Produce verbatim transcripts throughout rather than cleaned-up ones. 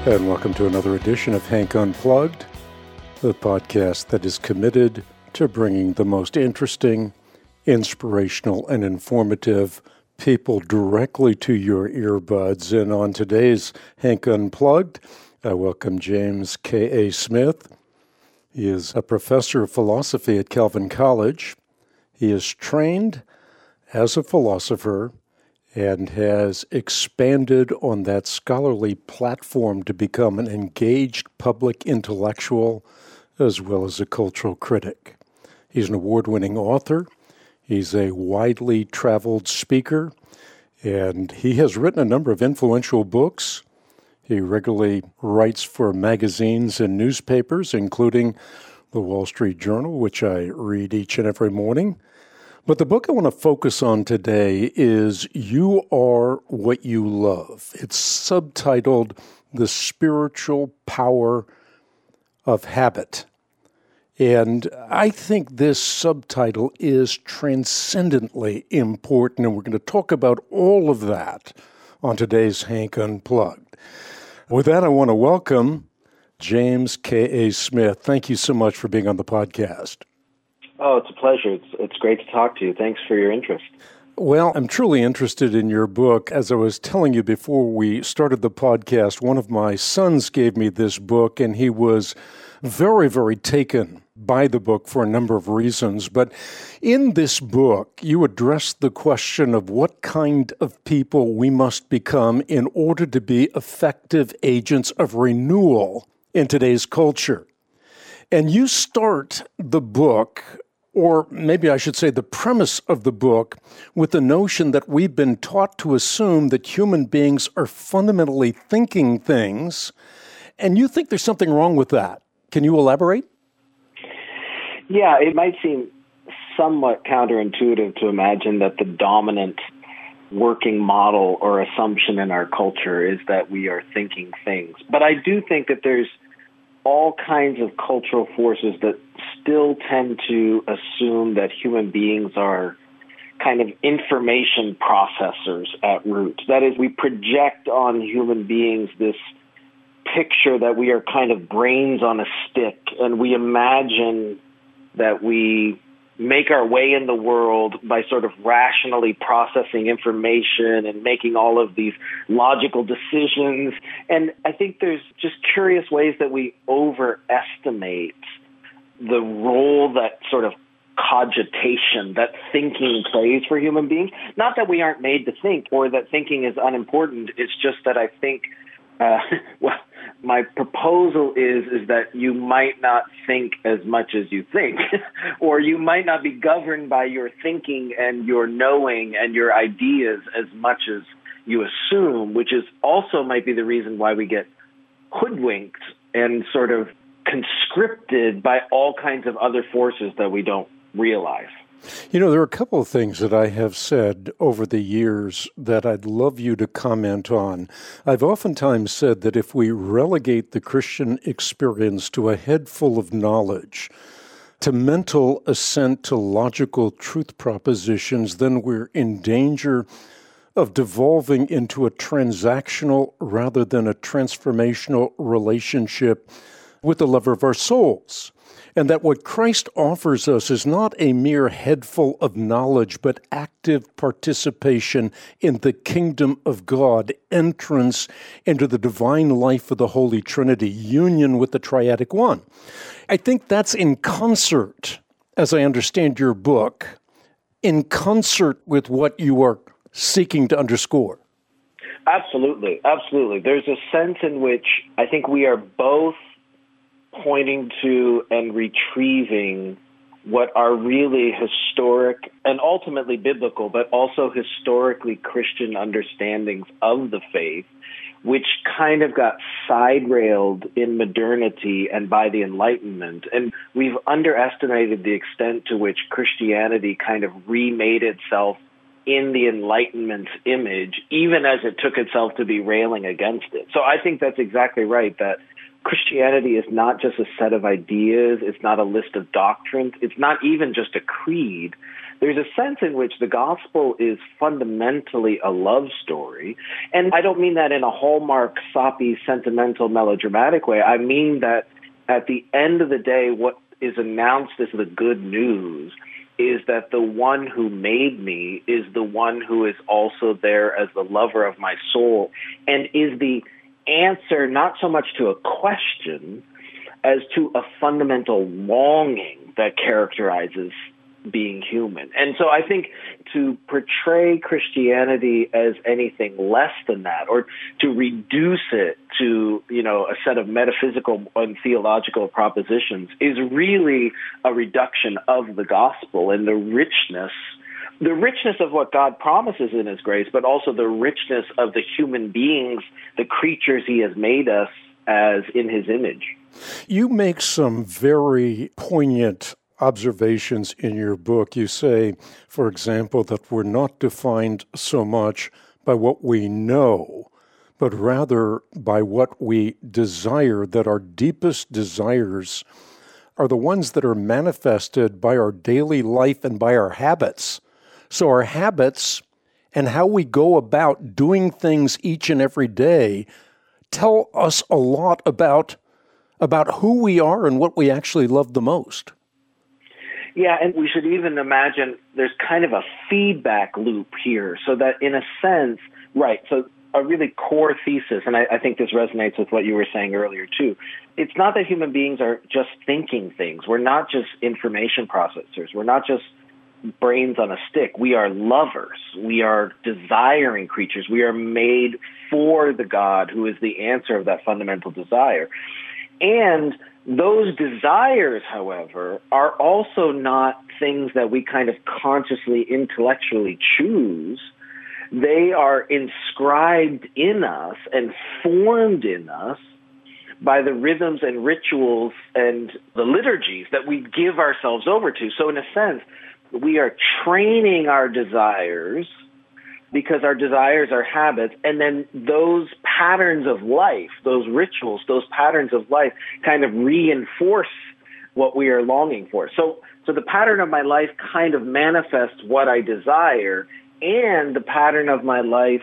And welcome to another edition of Hank Unplugged, the podcast that is committed to bringing the most interesting, inspirational, and informative people directly to your earbuds. And on today's Hank Unplugged, I welcome James K A. Smith. He is a professor of philosophy at Calvin College. He is trained as a philosopher and has expanded on that scholarly platform to become an engaged public intellectual as well as a cultural critic. He's an award-winning author. He's a widely traveled speaker, and he has written a number of influential books. He regularly writes for magazines and newspapers, including the Wall Street Journal, which I read each and every morning. But the book I want to focus on today is You Are What You Love. It's subtitled The Spiritual Power of Habit. And I think this subtitle is transcendently important, and we're going to talk about all of that on today's Hank Unplugged. With that, I want to welcome James K A. Smith. Thank you so much for being on the podcast. Oh, it's a pleasure. It's it's great to talk to you. Thanks for your interest. Well, I'm truly interested in your book. As I was telling you before we started the podcast, one of my sons gave me this book, and he was very, very taken by the book for a number of reasons. But in this book, you address the question of what kind of people we must become in order to be effective agents of renewal in today's culture. And you start the book, or maybe I should say the premise of the book, with the notion that we've been taught to assume that human beings are fundamentally thinking things, and you think there's something wrong with that. Can you elaborate? Yeah, it might seem somewhat counterintuitive to imagine that the dominant working model or assumption in our culture is that we are thinking things. But I do think that there's all kinds of cultural forces that still tend to assume that human beings are kind of information processors at root. That is, we project on human beings this picture that we are kind of brains on a stick, and we imagine that we make our way in the world by sort of rationally processing information and making all of these logical decisions. And I think there's just curious ways that we overestimate the role that sort of cogitation, that thinking plays for human beings. Not that we aren't made to think or that thinking is unimportant. It's just that I think, uh, well, my proposal is is that you might not think as much as you think, or you might not be governed by your thinking and your knowing and your ideas as much as you assume, which is also might be the reason why we get hoodwinked and sort of conscripted by all kinds of other forces that we don't realize. You know, there are a couple of things that I have said over the years that I'd love you to comment on. I've oftentimes said that if we relegate the Christian experience to a head full of knowledge, to mental assent to logical truth propositions, then we're in danger of devolving into a transactional rather than a transformational relationship with the lover of our souls. And that what Christ offers us is not a mere headful of knowledge, but active participation in the kingdom of God, entrance into the divine life of the Holy Trinity, union with the Triadic One. I think that's in concert, as I understand your book, in concert with what you are seeking to underscore. Absolutely, absolutely. There's a sense in which I think we are both pointing to and retrieving what are really historic and ultimately biblical, but also historically Christian understandings of the faith, which kind of got side-railed in modernity and by the Enlightenment. And we've underestimated the extent to which Christianity kind of remade itself in the Enlightenment's image, even as it took itself to be railing against it. So I think that's exactly right, that Christianity is not just a set of ideas. It's not a list of doctrines. It's not even just a creed. There's a sense in which the gospel is fundamentally a love story. And I don't mean that in a hallmark, soppy, sentimental, melodramatic way. I mean that at the end of the day, what is announced as the good news is that the one who made me is the one who is also there as the lover of my soul and is the answer not so much to a question as to a fundamental longing that characterizes being human. And so I think to portray Christianity as anything less than that, or to reduce it to, you know, a set of metaphysical and theological propositions, is really a reduction of the gospel and the richness, the richness of what God promises in his grace, but also the richness of the human beings, the creatures he has made us as in his image. You make some very poignant observations in your book. You say, for example, that we're not defined so much by what we know, but rather by what we desire, that our deepest desires are the ones that are manifested by our daily life and by our habits. So our habits and how we go about doing things each and every day tell us a lot about, about who we are and what we actually love the most. Yeah, and we should even imagine there's kind of a feedback loop here, so that in a sense, right, so a really core thesis, and I, I think this resonates with what you were saying earlier too, it's not that human beings are just thinking things. We're not just information processors. We're not just brains on a stick. We are lovers. We are desiring creatures. We are made for the God who is the answer of that fundamental desire. And those desires, however, are also not things that we kind of consciously, intellectually choose. They are inscribed in us and formed in us by the rhythms and rituals and the liturgies that we give ourselves over to. So in a sense, we are training our desires because our desires are habits, and then those patterns of life, those rituals, those patterns of life kind of reinforce what we are longing for. So, so the pattern of my life kind of manifests what I desire, and the pattern of my life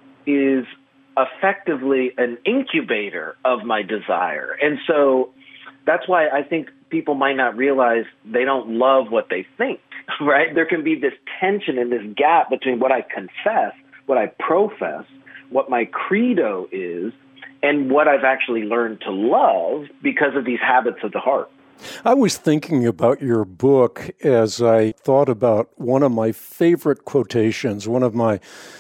is effectively an incubator of my desire. And so that's why I think people might not realize they don't love what they think, right? There can be this tension and this gap between what I confess, what I profess, what my credo is, and what I've actually learned to love because of these habits of the heart. I was thinking about your book as I thought about one of my favorite quotations. One of my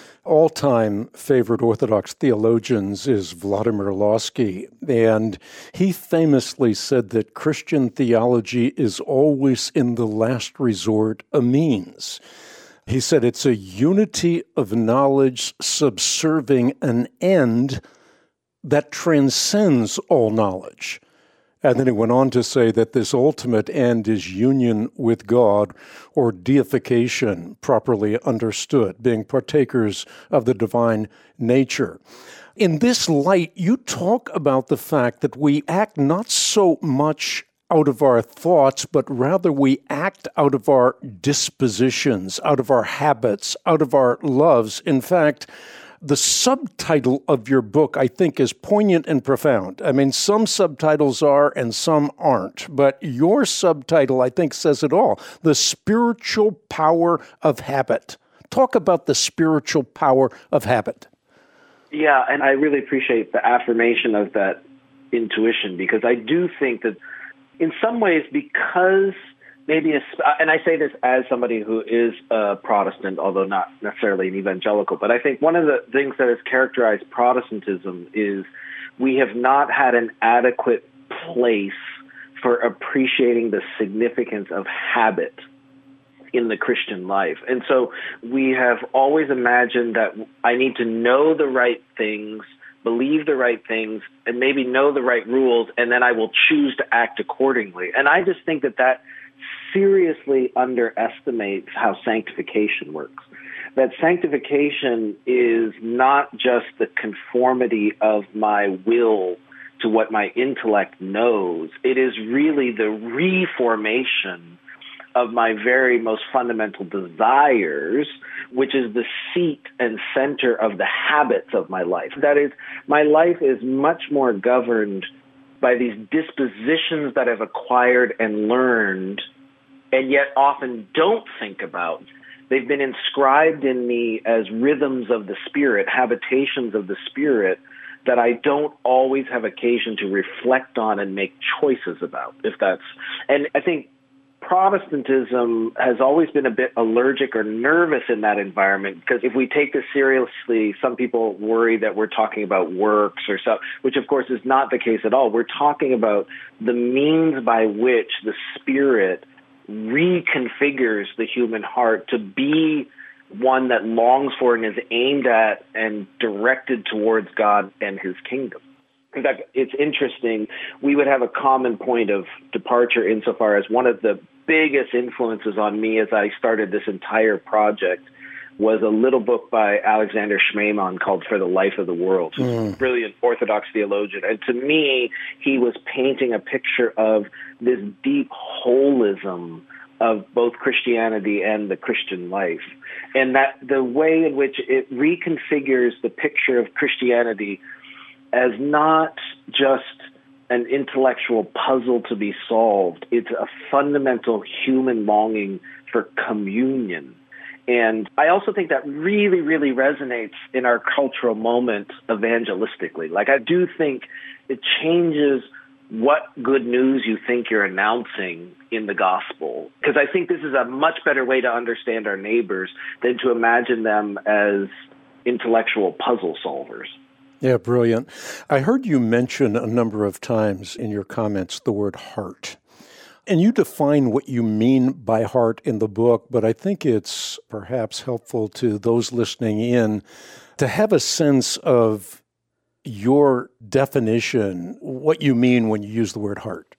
all-time favorite Orthodox theologians is Vladimir Lossky, and he famously said that Christian theology is always, in the last resort, a means. He said it's a unity of knowledge subserving an end that transcends all knowledge. And then he went on to say that this ultimate end is union with God, or deification, properly understood, being partakers of the divine nature. In this light, you talk about the fact that we act not so much out of our thoughts, but rather we act out of our dispositions, out of our habits, out of our loves. In fact, the subtitle of your book, I think, is poignant and profound. I mean, some subtitles are and some aren't, but your subtitle, I think, says it all. The spiritual power of habit. Talk about the spiritual power of habit. Yeah, and I really appreciate the affirmation of that intuition, because I do think that in some ways, because maybe, a, and I say this as somebody who is a Protestant, although not necessarily an evangelical, but I think one of the things that has characterized Protestantism is we have not had an adequate place for appreciating the significance of habit in the Christian life. And so we have always imagined that I need to know the right things, believe the right things, and maybe know the right rules, and then I will choose to act accordingly. And I just think that that seriously underestimates how sanctification works. That sanctification is not just the conformity of my will to what my intellect knows. It is really the reformation of my very most fundamental desires, which is the seat and center of the habits of my life. That is, my life is much more governed by these dispositions that I've acquired and learned, and yet often don't think about. They've been inscribed in me as rhythms of the spirit, habitations of the spirit, that I don't always have occasion to reflect on and make choices about, if that's, and I think Protestantism has always been a bit allergic or nervous in that environment, because if we take this seriously, some people worry that we're talking about works or so, which of course is not the case at all. We're talking about the means by which the Spirit reconfigures the human heart to be one that longs for and is aimed at and directed towards God and His kingdom. In fact, it's interesting. We would have a common point of departure insofar as one of the biggest influences on me as I started this entire project was a little book by Alexander Schmemann called For the Life of the World, who's mm. a brilliant Orthodox theologian. And to me, he was painting a picture of this deep holism of both Christianity and the Christian life. And that the way in which it reconfigures the picture of Christianity as not just an intellectual puzzle to be solved. It's a fundamental human longing for communion. And I also think that really, really resonates in our cultural moment evangelistically. Like, I do think it changes what good news you think you're announcing in the gospel. Because I think this is a much better way to understand our neighbors than to imagine them as intellectual puzzle solvers. Yeah, brilliant. I heard you mention a number of times in your comments the word heart. And you define what you mean by heart in the book, but I think it's perhaps helpful to those listening in to have a sense of your definition, what you mean when you use the word heart.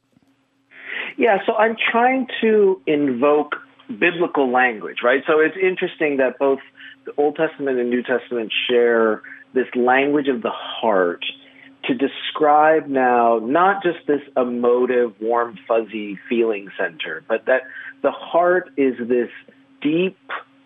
Yeah, so I'm trying to invoke biblical language, right? So it's interesting that both the Old Testament and New Testament share this language of the heart to describe now not just this emotive, warm, fuzzy feeling center, but that the heart is this deep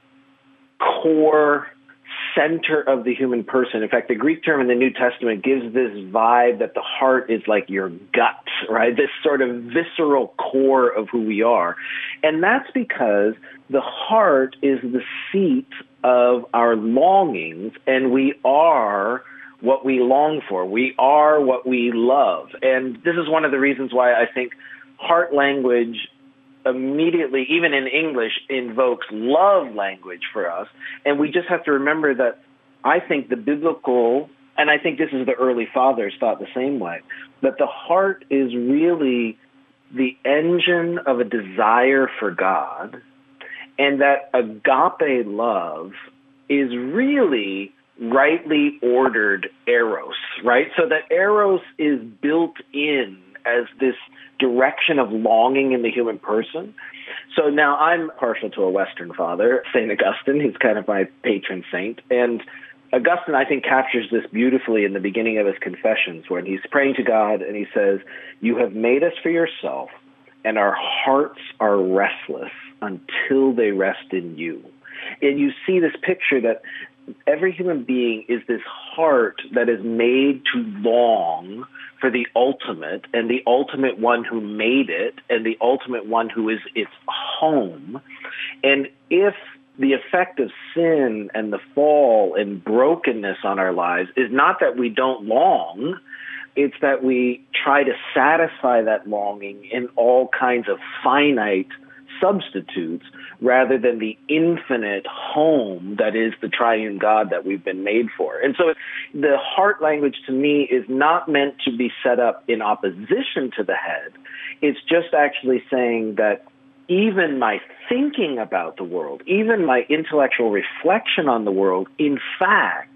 core center of the human person. In fact, the Greek term in the New Testament gives this vibe that the heart is like your gut, right? This sort of visceral core of who we are. And that's because the heart is the seat of our longings, and we are what we long for. We are what we love. And this is one of the reasons why I think heart language immediately, even in English, invokes love language for us. And we just have to remember that I think the biblical, and I think this is the early fathers thought the same way, that the heart is really the engine of a desire for God, and that agape love is really rightly ordered eros, right? So that eros is built in as this direction of longing in the human person. So now I'm partial to a Western father, Saint Augustine, who's kind of my patron saint. And Augustine, I think, captures this beautifully in the beginning of his Confessions, when he's praying to God and he says, "You have made us for yourself, and our hearts are restless until they rest in you." And you see this picture that every human being is this heart that is made to long for the ultimate, and the ultimate one who made it, and the ultimate one who is its home. And if the effect of sin and the fall and brokenness on our lives is not that we don't long, it's that we try to satisfy that longing in all kinds of finite substitutes rather than the infinite home that is the triune God that we've been made for. And so the heart language to me is not meant to be set up in opposition to the head. It's just actually saying that even my thinking about the world, even my intellectual reflection on the world, in fact,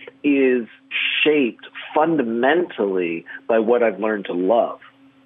is shaped fundamentally by what I've learned to love.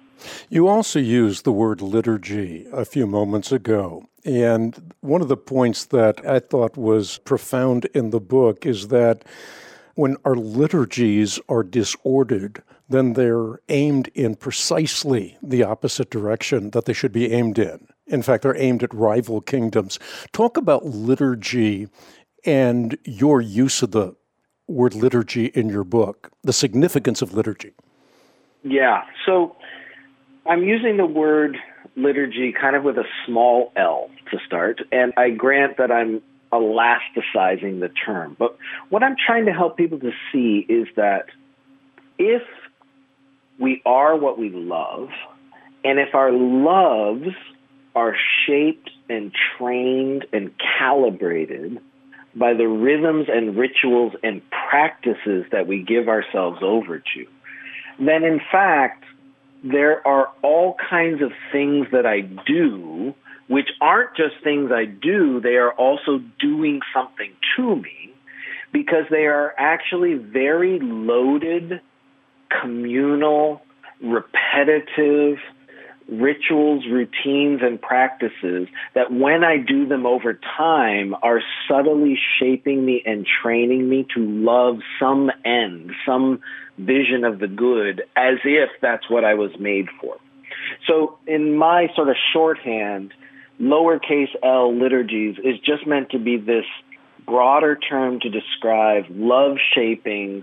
You also used the word liturgy a few moments ago, and one of the points that I thought was profound in the book is that when our liturgies are disordered, then they're aimed in precisely the opposite direction that they should be aimed in. In fact, they're aimed at rival kingdoms. Talk about liturgy and your use of the word liturgy in your book, the significance of liturgy. Yeah, so I'm using the word liturgy kind of with a small L to start, and I grant that I'm elasticizing the term. But what I'm trying to help people to see is that if we are what we love, and if our loves are shaped and trained and calibrated by the rhythms and rituals and practices that we give ourselves over to, then in fact, there are all kinds of things that I do which aren't just things I do, they are also doing something to me, because they are actually very loaded, communal, repetitive rituals, routines, and practices that when I do them over time are subtly shaping me and training me to love some end, some vision of the good, as if that's what I was made for. So in my sort of shorthand, lowercase l liturgies is just meant to be this broader term to describe love-shaping,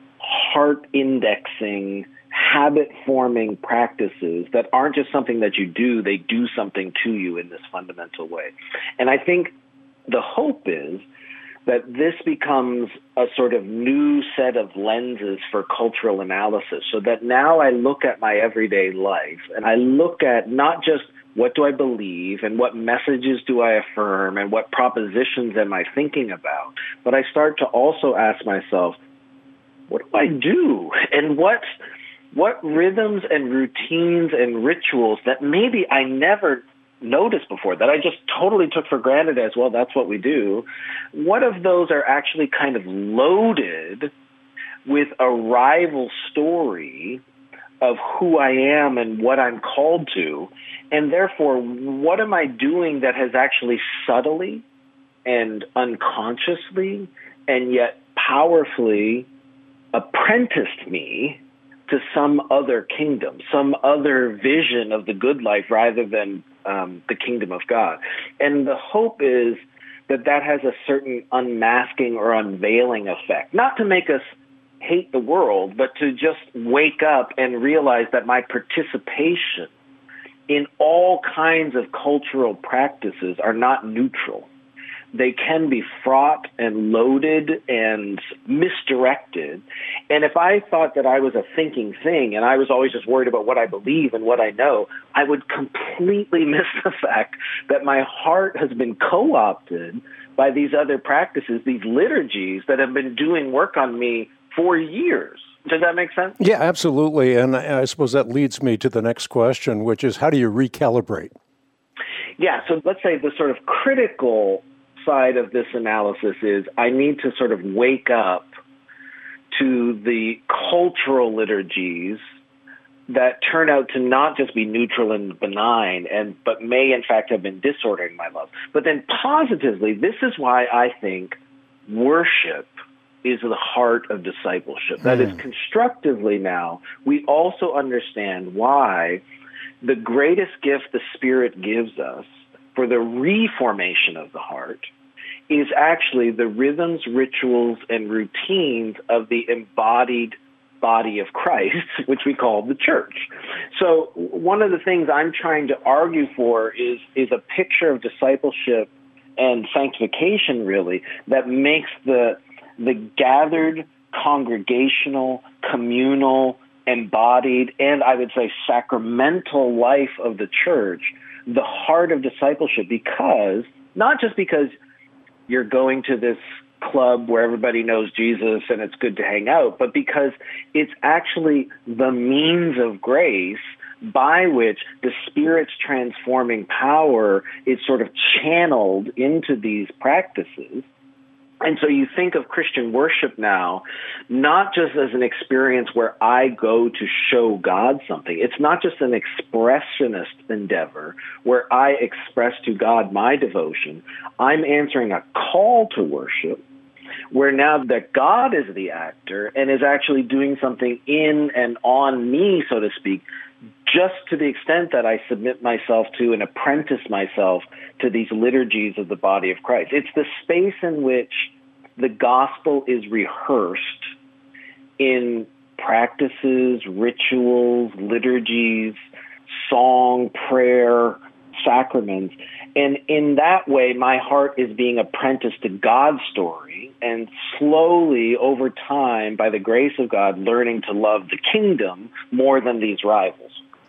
heart-indexing, habit-forming practices that aren't just something that you do, they do something to you in this fundamental way. And I think the hope is that this becomes a sort of new set of lenses for cultural analysis, so that now I look at my everyday life and I look at not just what do I believe and what messages do I affirm and what propositions am I thinking about, but I start to also ask myself, what do I do? And what what rhythms and routines and rituals that maybe I never noticed before, that I just totally took for granted as, well, that's what we do, what of those are actually kind of loaded with a rival story of who I am and what I'm called to, and therefore, what am I doing that has actually subtly and unconsciously and yet powerfully apprenticed me to some other kingdom, some other vision of the good life rather than um, the kingdom of God. And the hope is that that has a certain unmasking or unveiling effect, not to make us hate the world, but to just wake up and realize that my participation in all kinds of cultural practices are not neutral. They can be fraught and loaded and misdirected. And if I thought that I was a thinking thing and I was always just worried about what I believe and what I know, I would completely miss the fact that my heart has been co-opted by these other practices, these liturgies that have been doing work on me for years. Does that make sense? Yeah, absolutely. And I suppose that leads me to the next question, which is, how do you recalibrate? Yeah, so let's say the sort of critical side of this analysis is I need to sort of wake up to the cultural liturgies that turn out to not just be neutral and benign, and but may in fact have been disordering my love. But then positively, this is why I think worship is the heart of discipleship. That is, constructively now, we also understand why the greatest gift the Spirit gives us for the reformation of the heart is actually the rhythms, rituals, and routines of the embodied body of Christ, which we call the church. So one of the things I'm trying to argue for is, is a picture of discipleship and sanctification, really, that makes the the gathered, congregational, communal, embodied, and I would say sacramental life of the church the heart of discipleship, because, not just because you're going to this club where everybody knows Jesus and it's good to hang out, but because it's actually the means of grace by which the Spirit's transforming power is sort of channeled into these practices. And so you think of Christian worship now, not just as an experience where I go to show God something. It's not just an expressionist endeavor where I express to God my devotion. I'm answering a call to worship where now that God is the actor and is actually doing something in and on me, so to speak, just to the extent that I submit myself to and apprentice myself to these liturgies of the body of Christ. It's the space in which the gospel is rehearsed in practices, rituals, liturgies, song, prayer, sacraments. And in that way, my heart is being apprenticed to God's story, and slowly, over time, by the grace of God, learning to love the kingdom more than these rivals.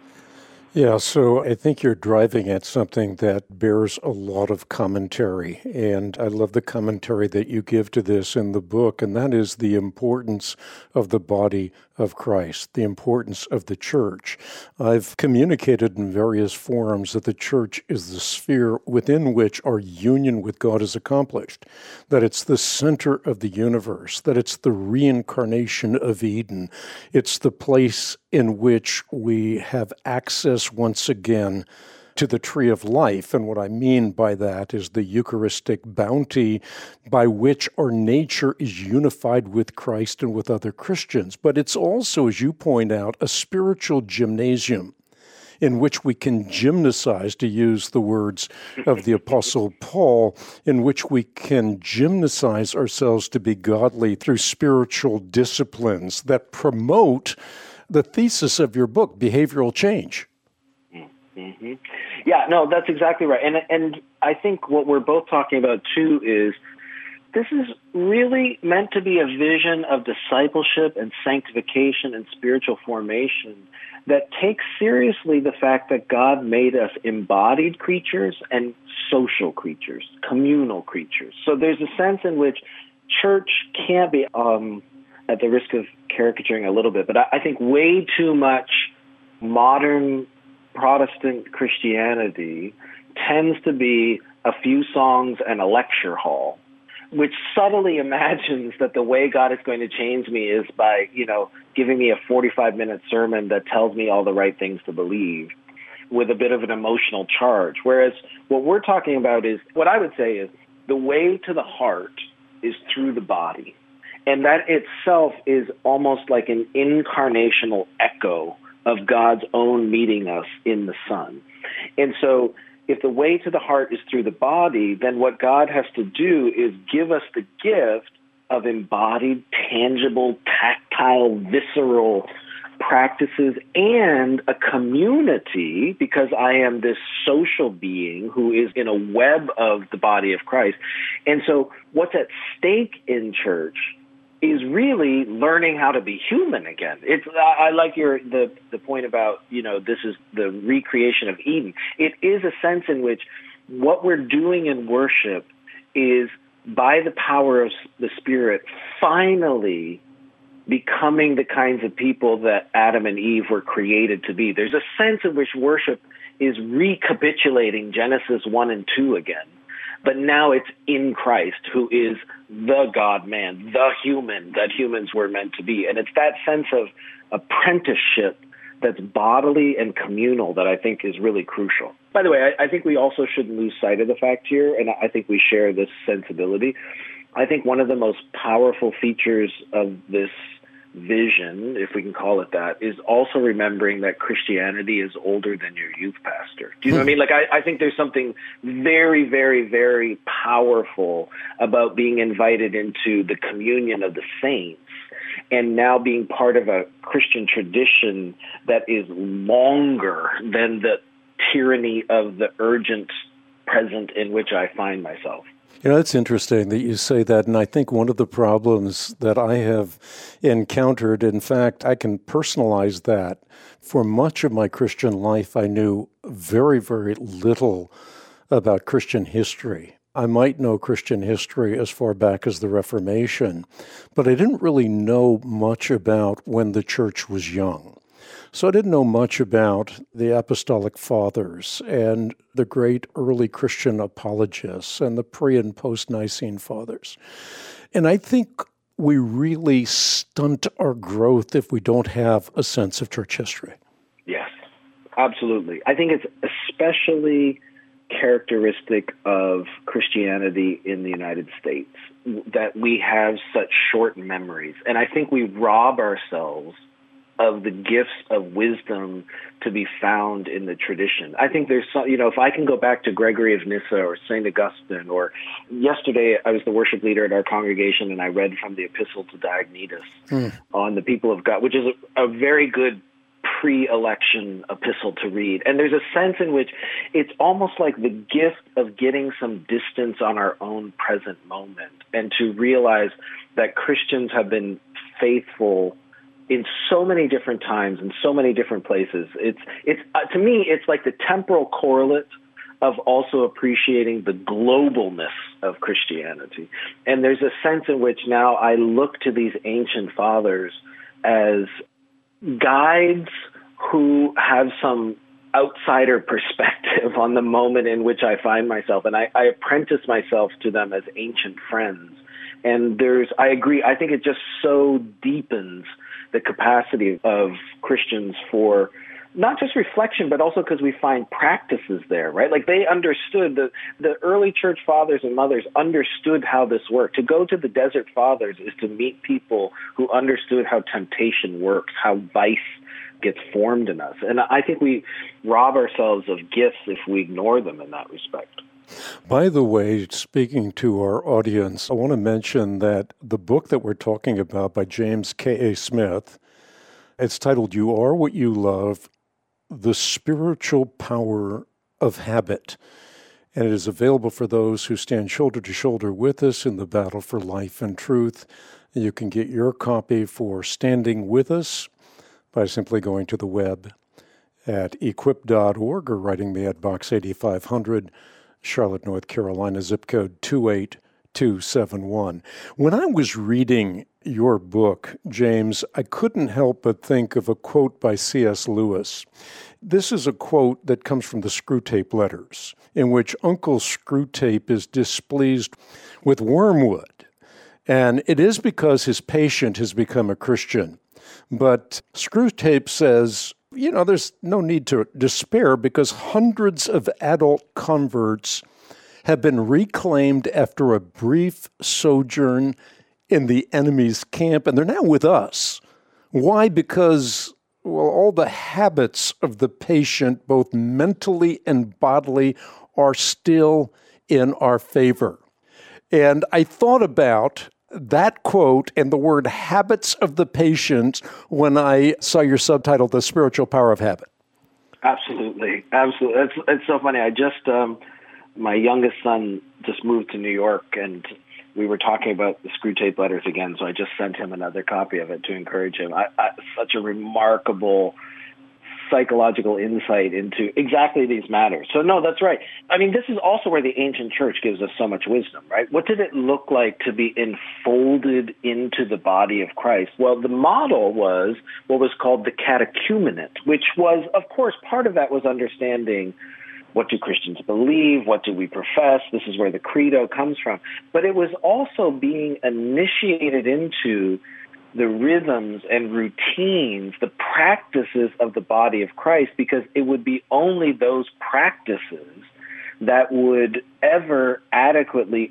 Yeah, so I think you're driving at something that bears a lot of commentary, and I love the commentary that you give to this in the book, and that is the importance of the body of Christ, the importance of the church. I've communicated in various forums that the church is the sphere within which our union with God is accomplished, that it's the center of the universe, that it's the reincarnation of Eden. It's the place in which we have access once again to the tree of life. And what I mean by that is the Eucharistic bounty by which our nature is unified with Christ and with other Christians. But it's also, as you point out, a spiritual gymnasium in which we can gymnasize, to use the words of the Apostle Paul, in which we can gymnasize ourselves to be godly through spiritual disciplines that promote the thesis of your book, behavioral change. Mm-hmm. Yeah, no, that's exactly right. And and I think what we're both talking about, too, is this is really meant to be a vision of discipleship and sanctification and spiritual formation that takes seriously the fact that God made us embodied creatures and social creatures, communal creatures. So there's a sense in which church can't be, um, at the risk of caricaturing a little bit, but I, I think way too much modern Protestant Christianity tends to be a few songs and a lecture hall, which subtly imagines that the way God is going to change me is by, you know, giving me a forty-five minute sermon that tells me all the right things to believe with a bit of an emotional charge. Whereas what we're talking about is, what I would say is, the way to the heart is through the body. And that itself is almost like an incarnational echo of God's own meeting us in the Son. And so if the way to the heart is through the body, then what God has to do is give us the gift of embodied, tangible, tactile, visceral practices and a community, because I am this social being who is in a web of the body of Christ. And so what's at stake in church is really learning how to be human again. It's I, I like your the the point about, you know, this is the recreation of Eden. It is a sense in which what we're doing in worship is, by the power of the Spirit, finally becoming the kinds of people that Adam and Eve were created to be. There's a sense in which worship is recapitulating Genesis one and two again. But now it's in Christ, who is the God-man, the human that humans were meant to be. And it's that sense of apprenticeship that's bodily and communal that I think is really crucial. By the way, I, I think we also shouldn't lose sight of the fact here, and I think we share this sensibility. I think one of the most powerful features of this vision, if we can call it that, is also remembering that Christianity is older than your youth pastor. Do you know what I mean? Like, I, I think there's something very, very, very powerful about being invited into the communion of the saints and now being part of a Christian tradition that is longer than the tyranny of the urgent present in which I find myself. You know, it's interesting that you say that, and I think one of the problems that I have encountered, in fact, I can personalize that. For much of my Christian life, I knew very, very little about Christian history. I might know Christian history as far back as the Reformation, but I didn't really know much about when the church was young. So I didn't know much about the Apostolic Fathers and the great early Christian apologists and the pre- and post-Nicene Fathers. And I think we really stunt our growth if we don't have a sense of church history. Yes, absolutely. I think it's especially characteristic of Christianity in the United States, that we have such short memories. And I think we rob ourselves of the gifts of wisdom to be found in the tradition. I think there's some, you know, if I can go back to Gregory of Nyssa or Saint Augustine, or yesterday I was the worship leader at our congregation and I read from the Epistle to Diognetus mm. on the people of God, which is a, a very good pre-election epistle to read. And there's a sense in which it's almost like the gift of getting some distance on our own present moment and to realize that Christians have been faithful in so many different times, in so many different places. It's it's uh, to me, it's like the temporal correlate of also appreciating the globalness of Christianity. And there's a sense in which now I look to these ancient fathers as guides who have some outsider perspective on the moment in which I find myself. And I, I apprentice myself to them as ancient friends. And there's, I agree, I think it just so deepens the capacity of Christians for not just reflection, but also because we find practices there, right? Like they understood, the, the early church fathers and mothers understood how this worked. To go to the Desert Fathers is to meet people who understood how temptation works, how vice gets formed in us. And I think we rob ourselves of gifts if we ignore them in that respect. By the way, speaking to our audience, I want to mention that the book that we're talking about by James K A. Smith, it's titled You Are What You Love, The Spiritual Power of Habit. And it is available for those who stand shoulder to shoulder with us in the battle for life and truth. And you can get your copy for Standing With Us by simply going to the web at equip dot org or writing me at Box eighty-five hundred, Charlotte, North Carolina, zip code two eight two seven one. When I was reading your book, James, I couldn't help but think of a quote by C S. Lewis. This is a quote that comes from the Screwtape Letters, in which Uncle Screwtape is displeased with Wormwood. And it is because his patient has become a Christian. But Screwtape says, you know, there's no need to despair because hundreds of adult converts have been reclaimed after a brief sojourn in the enemy's camp, and they're now with us. Why? Because, well, all the habits of the patient, both mentally and bodily, are still in our favor. And I thought about that quote and the word habits of the patient when I saw your subtitle, The Spiritual Power of Habit. Absolutely. Absolutely. It's, it's so funny. I just, um, my youngest son just moved to New York and we were talking about the Screwtape Letters again. So I just sent him another copy of it to encourage him. I, I, such a remarkable psychological insight into exactly these matters. So no, that's right. I mean, this is also where the ancient church gives us so much wisdom, right? What did it look like to be enfolded into the body of Christ? Well, the model was what was called the catechumenate, which was, of course, part of that was understanding what do Christians believe, what do we profess, this is where the credo comes from. But it was also being initiated into the rhythms and routines, the practices of the body of Christ, because it would be only those practices that would ever adequately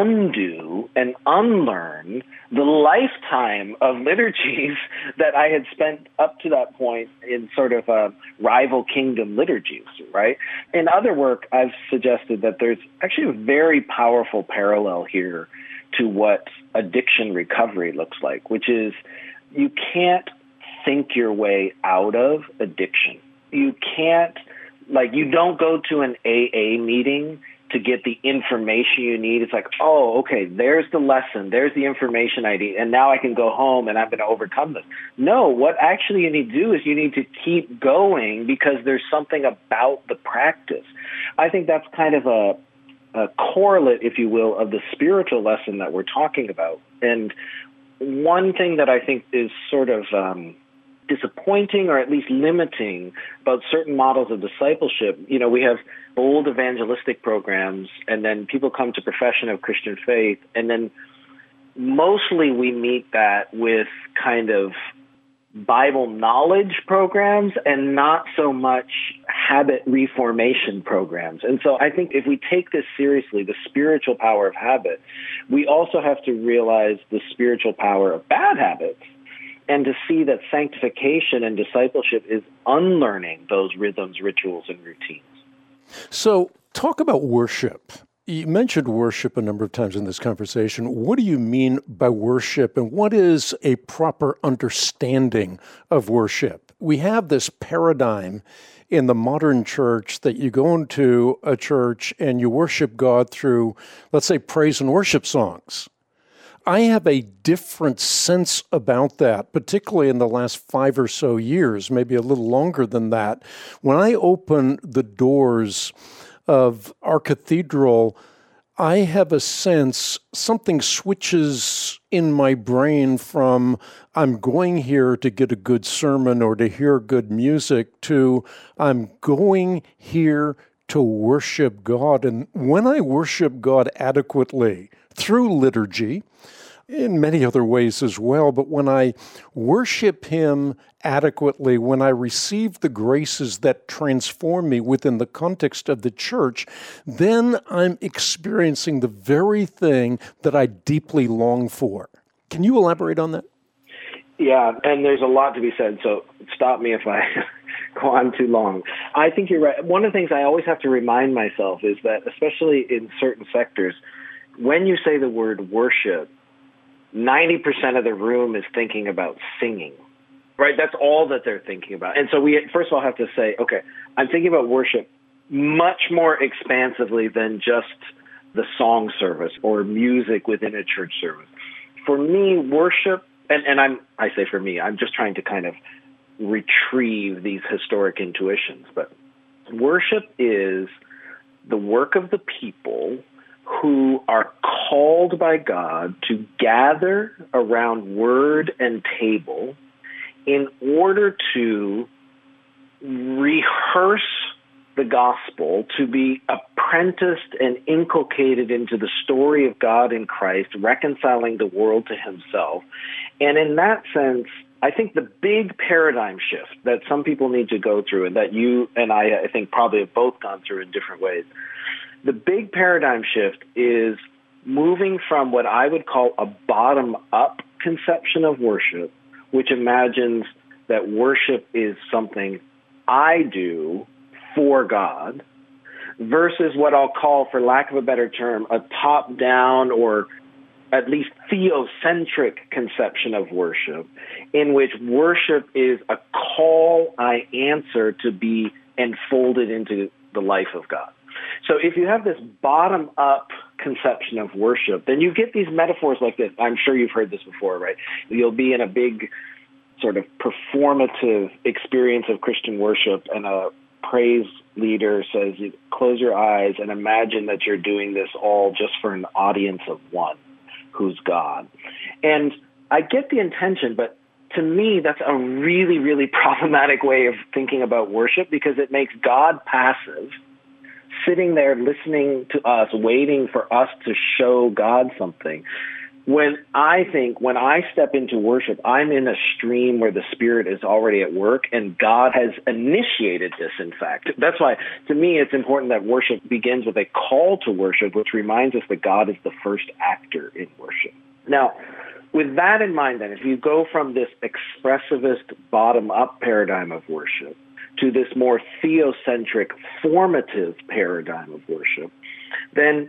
undo and unlearn the lifetime of liturgies that I had spent up to that point in sort of a rival kingdom liturgies, right? In other work, I've suggested that there's actually a very powerful parallel here to what addiction recovery looks like, which is you can't think your way out of addiction. You can't, like, you don't go to an A A meeting to get the information you need. It's like, oh, okay, there's the lesson, there's the information I need, and now I can go home and I'm going to overcome this. No, what actually you need to do is you need to keep going because there's something about the practice. I think that's kind of a A correlate, if you will, of the spiritual lesson that we're talking about. And one thing that I think is sort of um, disappointing or at least limiting about certain models of discipleship, you know, we have old evangelistic programs and then people come to profession of Christian faith, and then mostly we meet that with kind of Bible knowledge programs and not so much habit reformation programs. And so I think if we take this seriously, the spiritual power of habit, we also have to realize the spiritual power of bad habits and to see that sanctification and discipleship is unlearning those rhythms, rituals, and routines. So talk about worship. You mentioned worship a number of times in this conversation. What do you mean by worship, and what is a proper understanding of worship? We have this paradigm in the modern church that you go into a church and you worship God through, let's say, praise and worship songs. I have a different sense about that, particularly in the last five or so years, maybe a little longer than that. When I open the doors of our cathedral, I have a sense something switches in my brain from I'm going here to get a good sermon or to hear good music to I'm going here to worship God. And when I worship God adequately through liturgy, in many other ways as well, but when I worship Him adequately, when I receive the graces that transform me within the context of the church, then I'm experiencing the very thing that I deeply long for. Can you elaborate on that? Yeah, and there's a lot to be said, so stop me if I go on too long. I think you're right. One of the things I always have to remind myself is that, especially in certain sectors, when you say the word worship, ninety percent of the room is thinking about singing, right? That's all that they're thinking about. And so we, first of all, have to say, okay, I'm thinking about worship much more expansively than just the song service or music within a church service. For me, worship, and, and I'm, I say for me, I'm just trying to kind of retrieve these historic intuitions, but worship is the work of the people who are called by God to gather around word and table in order to rehearse the gospel, to be apprenticed and inculcated into the story of God in Christ, reconciling the world to Himself. And in that sense, I think the big paradigm shift that some people need to go through, and that you and I, I think, probably have both gone through in different ways, the big paradigm shift is moving from what I would call a bottom-up conception of worship, which imagines that worship is something I do for God, versus what I'll call, for lack of a better term, a top-down or at least theocentric conception of worship, in which worship is a call I answer to be enfolded into the life of God. So if you have this bottom-up conception of worship, then you get these metaphors like this. I'm sure you've heard this before, right? You'll be in a big sort of performative experience of Christian worship, and a praise leader says, you close your eyes and imagine that you're doing this all just for an audience of one, who's God. And I get the intention, but to me, that's a really, really problematic way of thinking about worship, because it makes God passive, sitting there listening to us, waiting for us to show God something. When I think, when I step into worship, I'm in a stream where the Spirit is already at work, and God has initiated this, in fact. That's why, to me, it's important that worship begins with a call to worship, which reminds us that God is the first actor in worship. Now, with that in mind, then, if you go from this expressivist bottom-up paradigm of worship to this more theocentric, formative paradigm of worship, then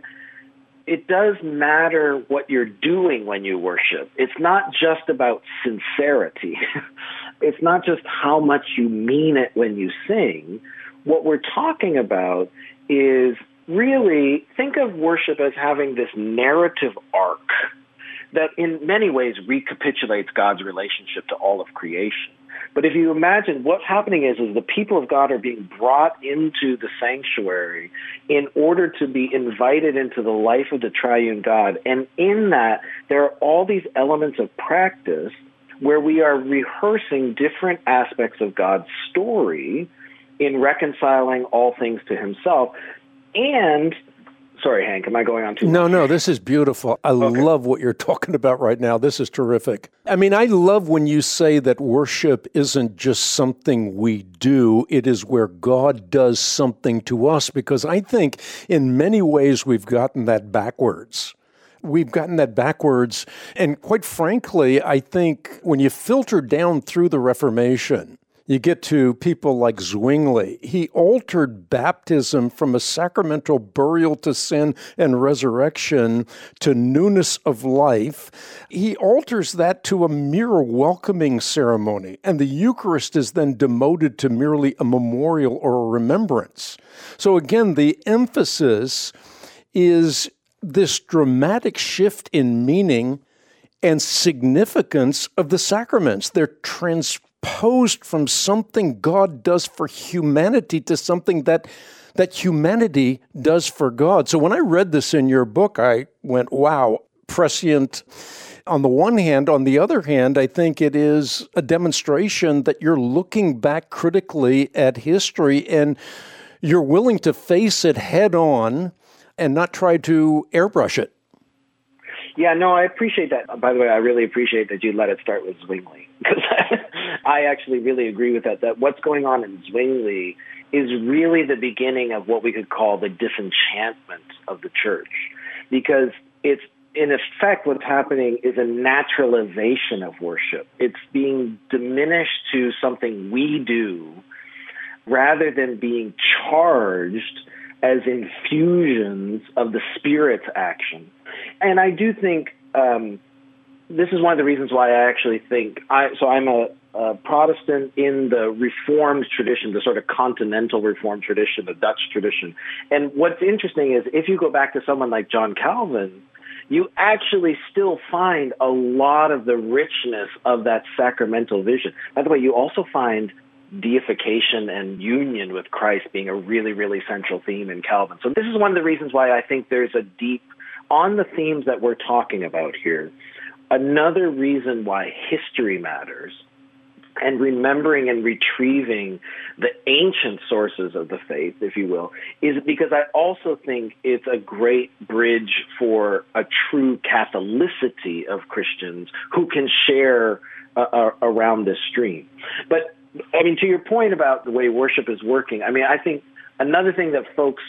it does matter what you're doing when you worship. It's not just about sincerity. It's not just how much you mean it when you sing. What we're talking about is really, think of worship as having this narrative arc that in many ways recapitulates God's relationship to all of creation. But if you imagine, what's happening is, is the people of God are being brought into the sanctuary in order to be invited into the life of the triune God. And in that, there are all these elements of practice where we are rehearsing different aspects of God's story in reconciling all things to Himself. And Sorry, Hank, am I going on too much? No, no, this is beautiful. I okay. love what you're talking about right now. This is terrific. I mean, I love when you say that worship isn't just something we do, it is where God does something to us, because I think in many ways we've gotten that backwards. We've gotten that backwards. And quite frankly, I think when you filter down through the Reformation, you get to people like Zwingli. He altered baptism from a sacramental burial to sin and resurrection to newness of life. He alters that to a mere welcoming ceremony, and the Eucharist is then demoted to merely a memorial or a remembrance. So again, the emphasis is this dramatic shift in meaning and significance of the sacraments. They're transformed. Posed from something God does for humanity to something that that humanity does for God. So when I read this in your book, I went, wow, prescient on the one hand. On the other hand, I think it is a demonstration that you're looking back critically at history and you're willing to face it head on and not try to airbrush it. Yeah, no, I appreciate that. By the way, I really appreciate that you let it start with Zwingli, because I actually really agree with that, that what's going on in Zwingli is really the beginning of what we could call the disenchantment of the church, because it's, in effect, what's happening is a naturalization of worship. It's being diminished to something we do rather than being charged as infusions of the Spirit's action. And I do think um, this is one of the reasons why I actually think, I, so I'm a, a Protestant in the Reformed tradition, the sort of continental Reformed tradition, the Dutch tradition. And what's interesting is if you go back to someone like John Calvin, you actually still find a lot of the richness of that sacramental vision. By the way, you also find deification and union with Christ being a really, really central theme in Calvin. So this is one of the reasons why I think there's a deep, on the themes that we're talking about here, another reason why history matters and remembering and retrieving the ancient sources of the faith, if you will, is because I also think it's a great bridge for a true Catholicity of Christians who can share uh, uh, around this stream. But I mean, to your point about the way worship is working, I mean, I think another thing that folks,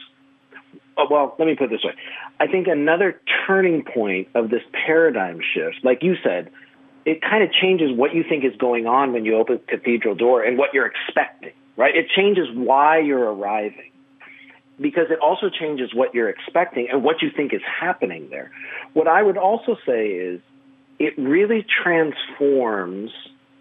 oh, well, let me put it this way. I think another turning point of this paradigm shift, like you said, it kind of changes what you think is going on when you open the cathedral door and what you're expecting, right? It changes why you're arriving, because it also changes what you're expecting and what you think is happening there. What I would also say is it really transforms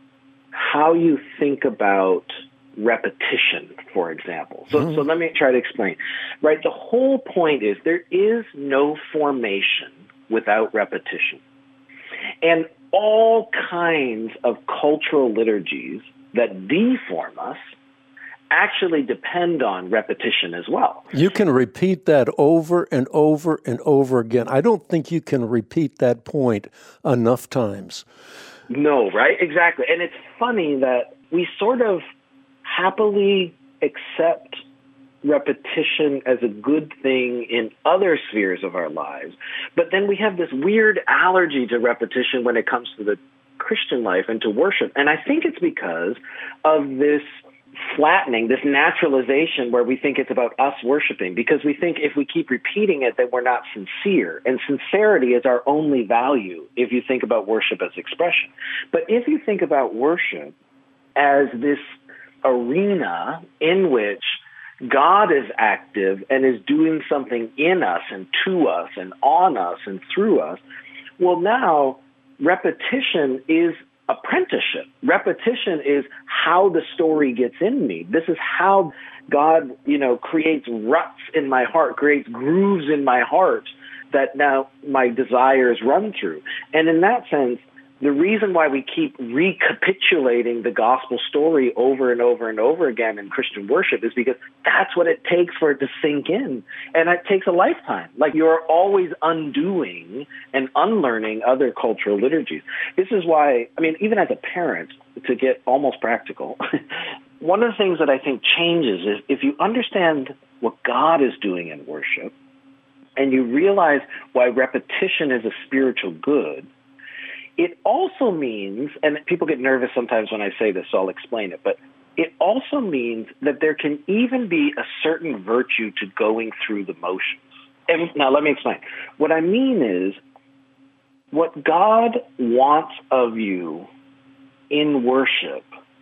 how you think about repetition, for example. So, mm-hmm. so let me try to explain. Right, the whole point is there is no formation without repetition. And all kinds of cultural liturgies that deform us actually depend on repetition as well. You can repeat that over and over and over again. I don't think you can repeat that point enough times. No, right? Exactly. And it's funny that we sort of happily accept repetition as a good thing in other spheres of our lives, but then we have this weird allergy to repetition when it comes to the Christian life and to worship. And I think it's because of this flattening, this naturalization where we think it's about us worshiping, because we think if we keep repeating it, then we're not sincere. And sincerity is our only value if you think about worship as expression. But if you think about worship as this arena in which God is active and is doing something in us and to us and on us and through us, well, now repetition is apprenticeship. Repetition is how the story gets in me. This is how God, you know, creates ruts in my heart, creates grooves in my heart that now my desires run through. And in that sense, the reason why we keep recapitulating the gospel story over and over and over again in Christian worship is because that's what it takes for it to sink in. And it takes a lifetime. Like, you're always undoing and unlearning other cultural liturgies. This is why, I mean, even as a parent, to get almost practical, one of the things that I think changes is if you understand what God is doing in worship, and you realize why repetition is a spiritual good, it also means, and people get nervous sometimes when I say this, so I'll explain it, but it also means that there can even be a certain virtue to going through the motions. And now let me explain. What I mean is, what God wants of you in worship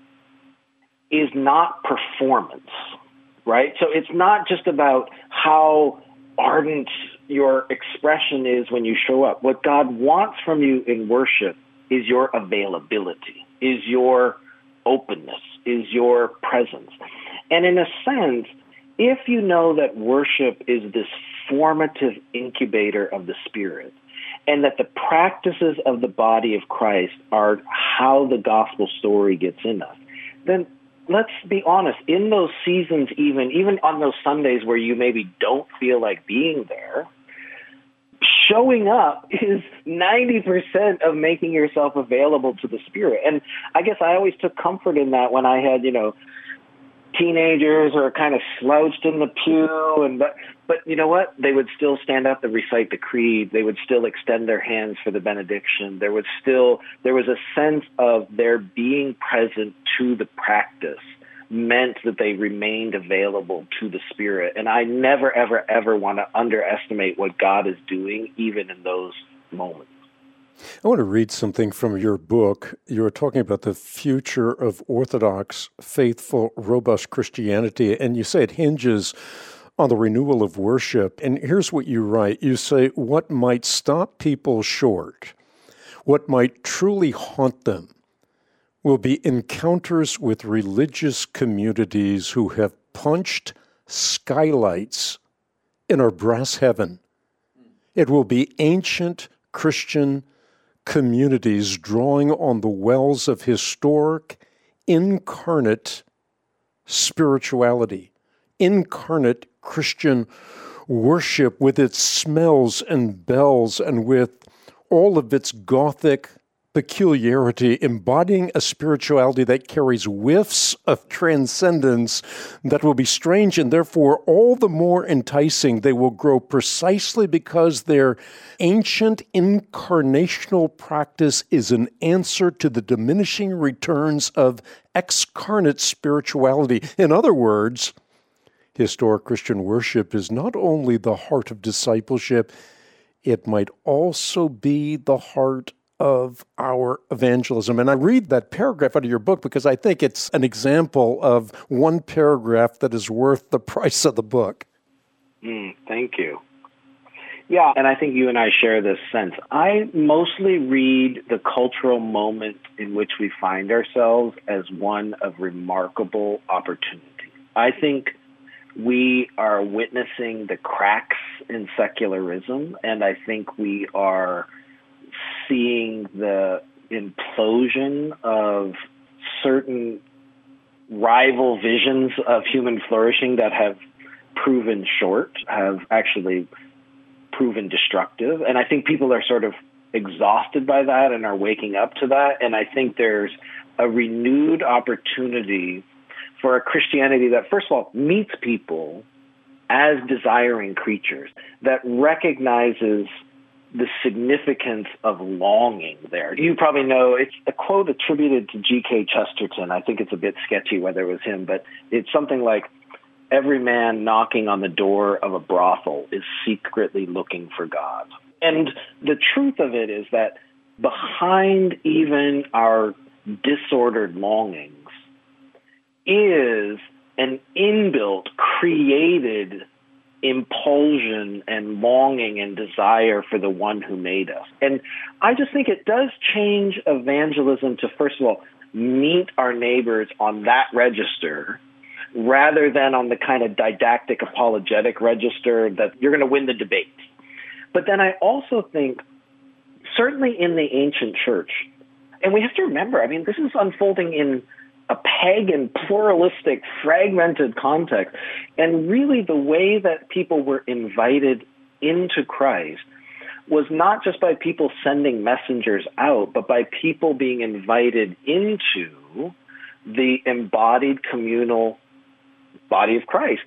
is not performance, right? So it's not just about how ardent your expression is when you show up. What God wants from you in worship is your availability, is your openness, is your presence. And in a sense, if you know that worship is this formative incubator of the Spirit, and that the practices of the body of Christ are how the gospel story gets in us, then let's be honest, in those seasons, even, even on those Sundays where you maybe don't feel like being there, showing up is ninety percent of making yourself available to the Spirit. And I guess I always took comfort in that when I had, you know, teenagers or kind of slouched in the pew, and but, but you know what? They would still stand up and recite the creed. They would still extend their hands for the benediction. There would still there was a sense of their being present to the practice meant that they remained available to the Spirit. And I never, ever, ever want to underestimate what God is doing, even in those moments. I want to read something from your book. You were talking about the future of Orthodox, faithful, robust Christianity, and you say it hinges on the renewal of worship. And here's what you write. You say, what might stop people short, what might truly haunt them, will be encounters with religious communities who have punched skylights in our brass heaven. It will be ancient Christian communities drawing on the wells of historic, incarnate spirituality, incarnate Christian worship with its smells and bells and with all of its Gothic peculiarity, embodying a spirituality that carries whiffs of transcendence that will be strange and therefore all the more enticing. They will grow precisely because their ancient incarnational practice is an answer to the diminishing returns of excarnate spirituality. In other words, historic Christian worship is not only the heart of discipleship, it might also be the heart of our evangelism. And I read that paragraph out of your book because I think it's an example of one paragraph that is worth the price of the book. Mm, thank you. Yeah, and I think you and I share this sense. I mostly read the cultural moment in which we find ourselves as one of remarkable opportunity. I think we are witnessing the cracks in secularism, and I think we are seeing the implosion of certain rival visions of human flourishing that have proven short, have actually proven destructive. And I think people are sort of exhausted by that and are waking up to that. And I think there's a renewed opportunity for a Christianity that, first of all, meets people as desiring creatures, that recognizes the significance of longing there. You probably know it's a quote attributed to G K Chesterton. I think it's a bit sketchy whether it was him, but it's something like, every man knocking on the door of a brothel is secretly looking for God. And the truth of it is that behind even our disordered longings is an inbuilt, created impulsion and longing and desire for the one who made us. And I just think it does change evangelism to, first of all, meet our neighbors on that register rather than on the kind of didactic apologetic register that you're going to win the debate. But then I also think, certainly in the ancient church, and we have to remember, I mean, this is unfolding in a pagan, pluralistic, fragmented context. And really the way that people were invited into Christ was not just by people sending messengers out, but by people being invited into the embodied communal body of Christ.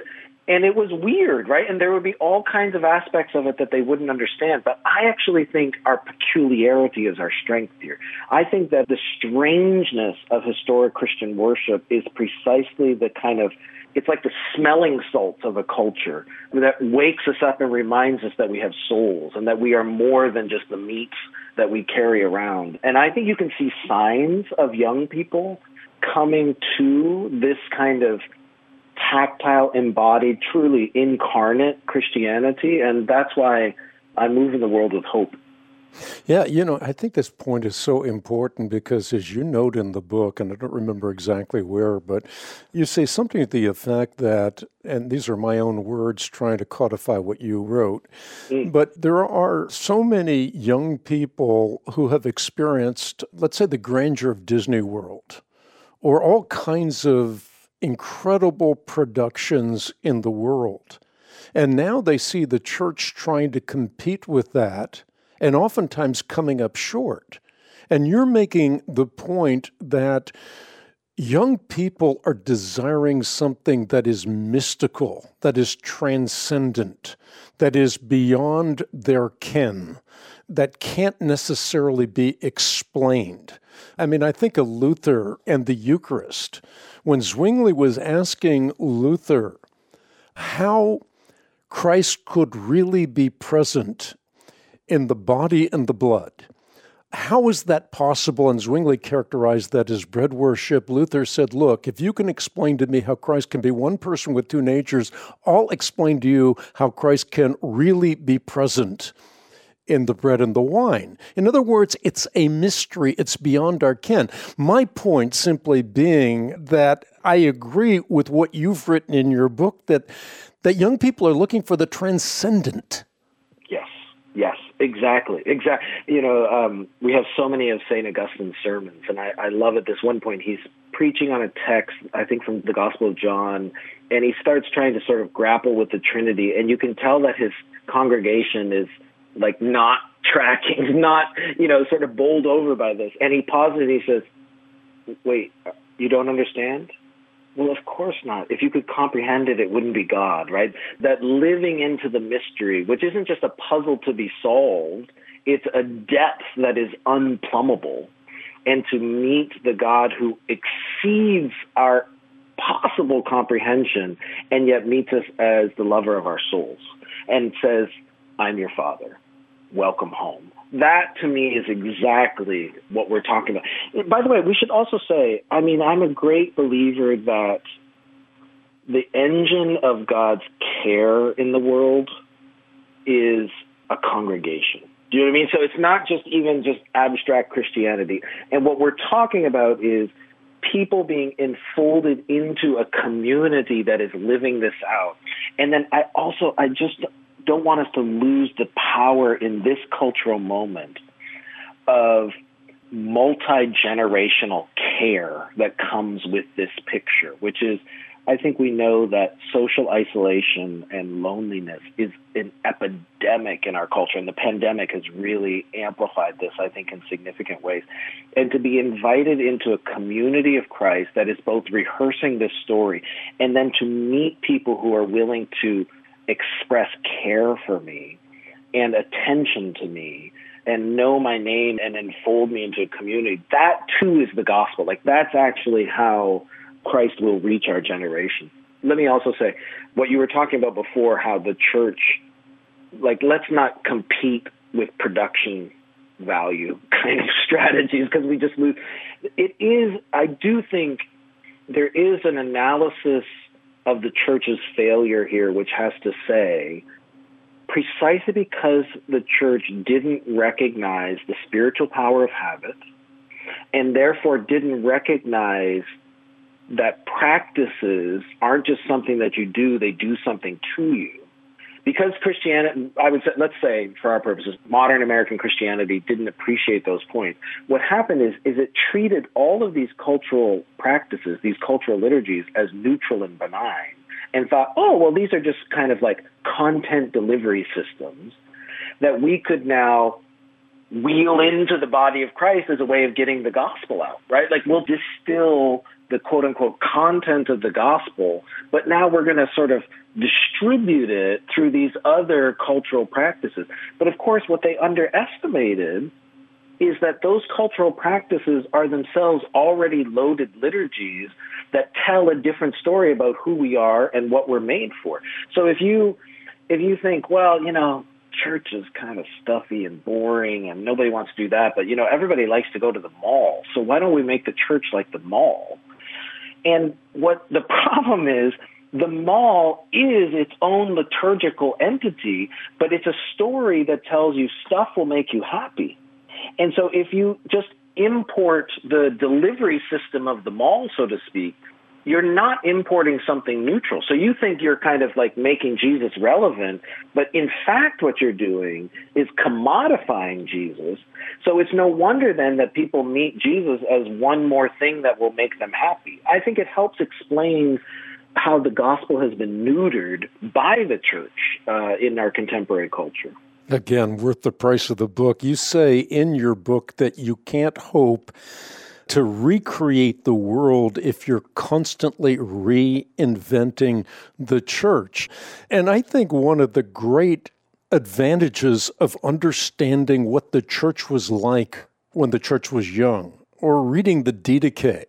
And it was weird, right? And there would be all kinds of aspects of it that they wouldn't understand. But I actually think our peculiarity is our strength here. I think that the strangeness of historic Christian worship is precisely the kind of, it's like the smelling salts of a culture that wakes us up and reminds us that we have souls and that we are more than just the meats that we carry around. And I think you can see signs of young people coming to this kind of tactile, embodied, truly incarnate Christianity. And that's why I move in the world with hope. Yeah, you know, I think this point is so important because, as you note in the book, and I don't remember exactly where, but you say something to the effect that, and these are my own words trying to codify what you wrote, mm. but there are so many young people who have experienced, let's say, the grandeur of Disney World, or all kinds of incredible productions in the world. And now they see the church trying to compete with that and oftentimes coming up short. And you're making the point that young people are desiring something that is mystical, that is transcendent, that is beyond their ken, that can't necessarily be explained. I mean, I think of Luther and the Eucharist. When Zwingli was asking Luther how Christ could really be present in the body and the blood, how is that possible? And Zwingli characterized that as bread worship. Luther said, look, if you can explain to me how Christ can be one person with two natures, I'll explain to you how Christ can really be present in the bread and the wine. In other words, it's a mystery. It's beyond our ken. My point simply being that I agree with what you've written in your book, that that young people are looking for the transcendent. Yes, yes, exactly. Exactly. You know, um, we have so many of Saint Augustine's sermons, and I, I love at this one point, he's preaching on a text, I think from the Gospel of John, and he starts trying to sort of grapple with the Trinity, and you can tell that his congregation is like not tracking, not, you know, sort of bowled over by this. And he pauses and he says, wait, you don't understand? Well, of course not. If you could comprehend it, it wouldn't be God, right? That living into the mystery, which isn't just a puzzle to be solved, it's a depth that is unplumbable. And to meet the God who exceeds our possible comprehension and yet meets us as the lover of our souls and says, I'm your Father. Welcome home. That, to me, is exactly what we're talking about. By the way, we should also say, I mean, I'm a great believer that the engine of God's care in the world is a congregation. Do you know what I mean? So it's not just even just abstract Christianity. And what we're talking about is people being enfolded into a community that is living this out. And then I also, I just don't want us to lose the power in this cultural moment of multi-generational care that comes with this picture, which is, I think we know that social isolation and loneliness is an epidemic in our culture, and the pandemic has really amplified this, I think, in significant ways. And to be invited into a community of Christ that is both rehearsing this story and then to meet people who are willing to express care for me and attention to me and know my name and enfold me into a community, that too is the gospel. Like, that's actually how Christ will reach our generation. Let me also say, what you were talking about before, how the church, like, let's not compete with production value kind of strategies because we just lose. It is, I do think there is an analysis of the church's failure here, which has to say, precisely because the church didn't recognize the spiritual power of habit and therefore didn't recognize that practices aren't just something that you do, they do something to you. Because Christianity, I would say, let's say, for our purposes, modern American Christianity didn't appreciate those points. What happened is, is it treated all of these cultural practices, these cultural liturgies, as neutral and benign, and thought, oh, well, these are just kind of like content delivery systems that we could now wheel into the body of Christ as a way of getting the gospel out, right? Like we'll distill the quote-unquote content of the gospel, but now we're going to sort of distribute it through these other cultural practices. But of course, what they underestimated is that those cultural practices are themselves already loaded liturgies that tell a different story about who we are and what we're made for. So if you if you think, well, you know, church is kind of stuffy and boring and nobody wants to do that, but, you know, everybody likes to go to the mall, so why don't we make the church like the mall? And what the problem is, the mall is its own liturgical entity, but it's a story that tells you stuff will make you happy. And so if you just import the delivery system of the mall, so to speak, you're not importing something neutral. So you think you're kind of like making Jesus relevant, but in fact what you're doing is commodifying Jesus. So it's no wonder then that people meet Jesus as one more thing that will make them happy. I think it helps explain how the gospel has been neutered by the church uh, in our contemporary culture. Again, worth the price of the book. You say in your book that you can't hope to recreate the world if you're constantly reinventing the church. And I think one of the great advantages of understanding what the church was like when the church was young, or reading the Didache,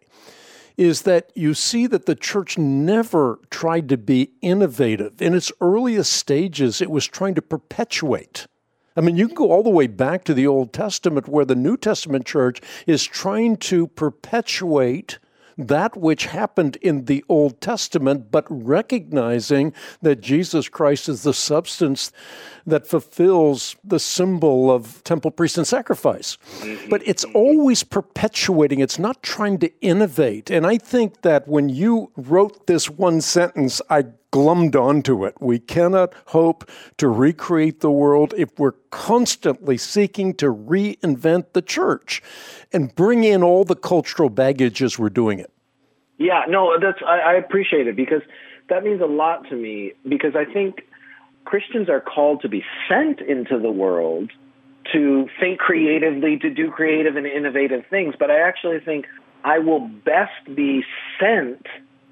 is that you see that the church never tried to be innovative. In its earliest stages, it was trying to perpetuate. I mean, you can go all the way back to the Old Testament, where the New Testament church is trying to perpetuate that which happened in the Old Testament, but recognizing that Jesus Christ is the substance that fulfills the symbol of temple, priest, and sacrifice. But it's always perpetuating. It's not trying to innovate. And I think that when you wrote this one sentence, I glommed onto it. We cannot hope to recreate the world if we're constantly seeking to reinvent the church and bring in all the cultural baggage as we're doing it. Yeah, no, that's I, I appreciate it, because that means a lot to me, because I think Christians are called to be sent into the world to think creatively, to do creative and innovative things. But I actually think I will best be sent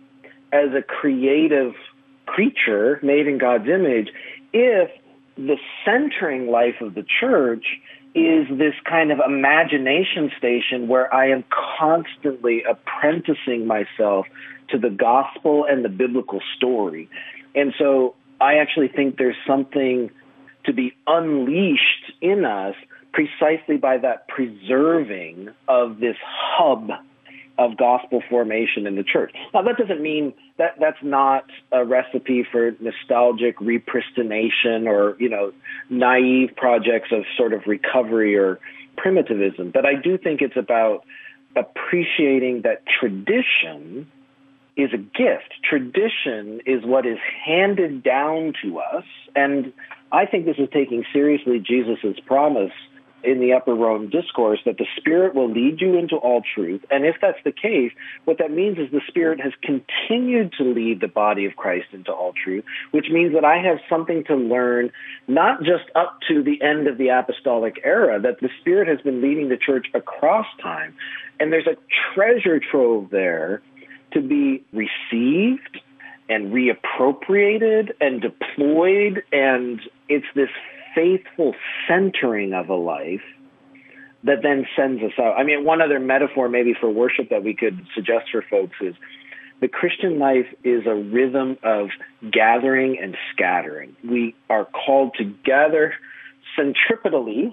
as a creative creature made in God's image if the centering life of the church is this kind of imagination station where I am constantly apprenticing myself to the gospel and the biblical story. And so I actually think there's something to be unleashed in us precisely by that preserving of this hub of gospel formation in the church. Now, that doesn't mean that that's not a recipe for nostalgic repristination or, you know, naive projects of sort of recovery or primitivism. But I do think it's about appreciating that tradition is a gift. Tradition is what is handed down to us. And I think this is taking seriously Jesus's promise in the Upper Room Discourse that the Spirit will lead you into all truth. And if that's the case, what that means is the Spirit has continued to lead the body of Christ into all truth, which means that I have something to learn, not just up to the end of the apostolic era, that the Spirit has been leading the church across time. And there's a treasure trove there to be received and reappropriated and deployed, and it's this faithful centering of a life that then sends us out. I mean, one other metaphor maybe for worship that we could suggest for folks is the Christian life is a rhythm of gathering and scattering. We are called to gather centripetally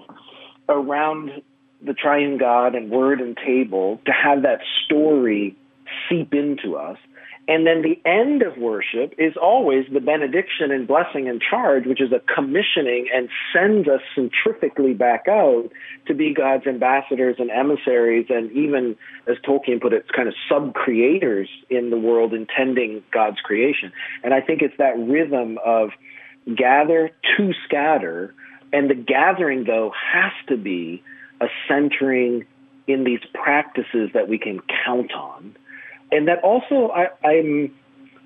around the triune God and word and table to have that story seep into us. And then the end of worship is always the benediction and blessing and charge, which is a commissioning and sends us centrifugally back out to be God's ambassadors and emissaries, and even, as Tolkien put it, kind of sub-creators in the world intending God's creation. And I think it's that rhythm of gather to scatter, and the gathering, though, has to be a centering in these practices that we can count on. And that also, I, I'm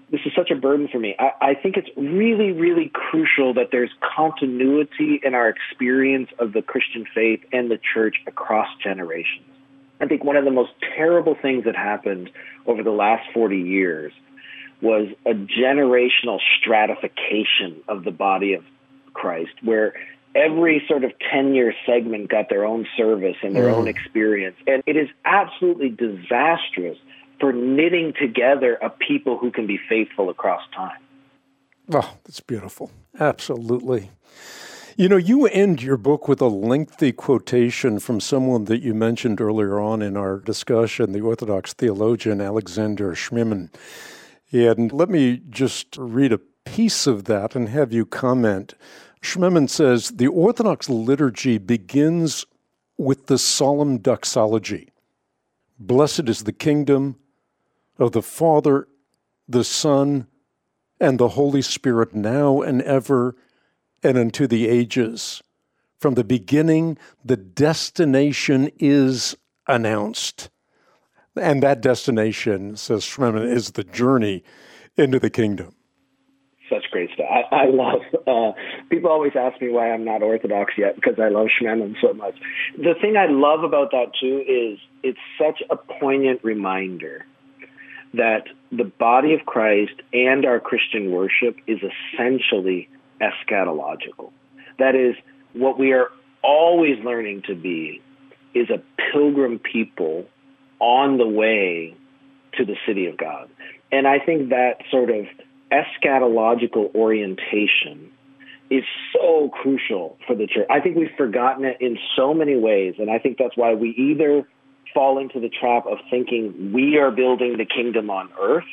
this is such a burden for me. I, I think it's really, really crucial that there's continuity in our experience of the Christian faith and the church across generations. I think one of the most terrible things that happened over the last forty years was a generational stratification of the body of Christ, where every sort of ten-year segment got their own service and their mm. own experience. And it is absolutely disastrous for knitting together a people who can be faithful across time. Oh, that's beautiful. Absolutely. You know, you end your book with a lengthy quotation from someone that you mentioned earlier on in our discussion, the Orthodox theologian Alexander Schmemann. And let me just read a piece of that and have you comment. Schmemann says, the Orthodox liturgy begins with the solemn doxology. Blessed is the kingdom of the Father, the Son, and the Holy Spirit now and ever and unto the ages. From the beginning, the destination is announced. And that destination, says Schmemann, is the journey into the kingdom. Such great stuff. I, I love, uh, people always ask me why I'm not Orthodox yet, because I love Schmemann so much. The thing I love about that, too, is it's such a poignant reminder that the body of Christ and our Christian worship is essentially eschatological. That is, what we are always learning to be is a pilgrim people on the way to the city of God. And I think that sort of eschatological orientation is so crucial for the church. I think we've forgotten it in so many ways, and I think that's why we either fall into the trap of thinking we are building the kingdom on earth,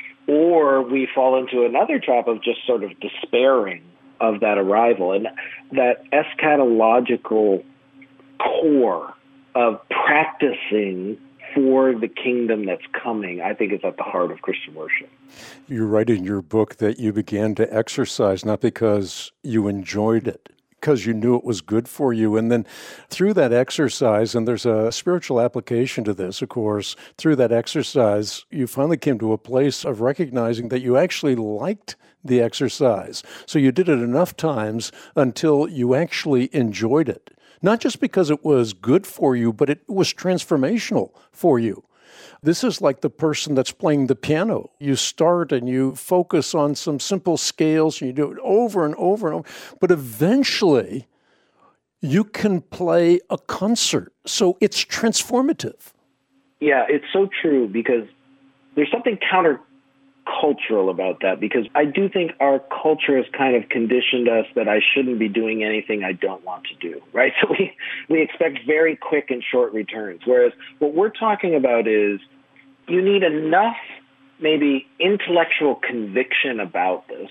or we fall into another trap of just sort of despairing of that arrival. And that eschatological core of practicing for the kingdom that's coming, I think is at the heart of Christian worship. You write in your book that you began to exercise not because you enjoyed it, because you knew it was good for you. And then through that exercise, and there's a spiritual application to this, of course, through that exercise, you finally came to a place of recognizing that you actually liked the exercise. So you did it enough times until you actually enjoyed it. Not just because it was good for you, but it was transformational for you. This is like the person that's playing the piano. You start and you focus on some simple scales, and you do it over and over and over. But eventually, you can play a concert. So it's transformative. Yeah, it's so true, because there's something countercultural about that, because I do think our culture has kind of conditioned us that I shouldn't be doing anything I don't want to do, right? So we, we expect very quick and short returns, whereas what we're talking about is you need enough maybe intellectual conviction about this,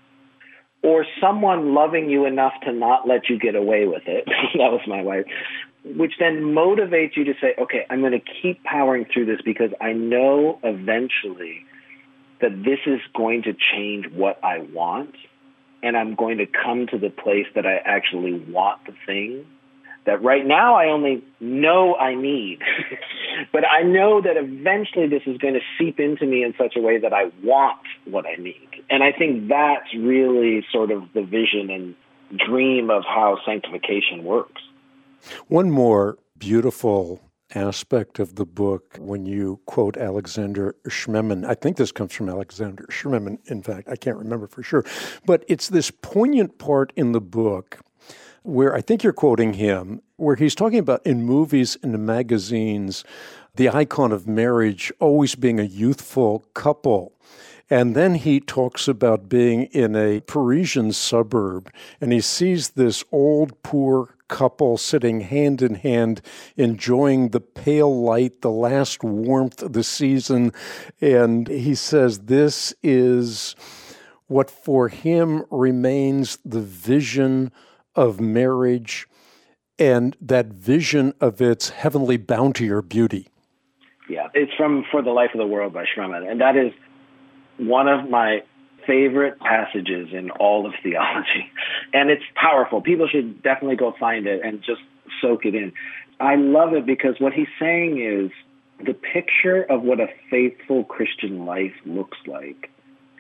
or someone loving you enough to not let you get away with it. That was my wife. Which then motivates you to say, okay, I'm going to keep powering through this because I know eventually that this is going to change what I want, and I'm going to come to the place that I actually want the thing that right now I only know I need. But I know that eventually this is going to seep into me in such a way that I want what I need. And I think that's really sort of the vision and dream of how sanctification works. One more beautiful aspect of the book when you quote Alexander Schmemann. I think this comes from Alexander Schmemann, in fact. I can't remember for sure. But it's this poignant part in the book where I think you're quoting him, where he's talking about in movies and in magazines, the icon of marriage always being a youthful couple. And then he talks about being in a Parisian suburb, and he sees this old, poor couple sitting hand in hand, enjoying the pale light, the last warmth of the season. And he says this is what for him remains the vision of marriage and that vision of its heavenly bounty or beauty. Yeah, it's from For the Life of the World by Schmemann. And that is one of my favorite passages in all of theology. And it's powerful. People should definitely go find it and just soak it in. I love it because what he's saying is the picture of what a faithful Christian life looks like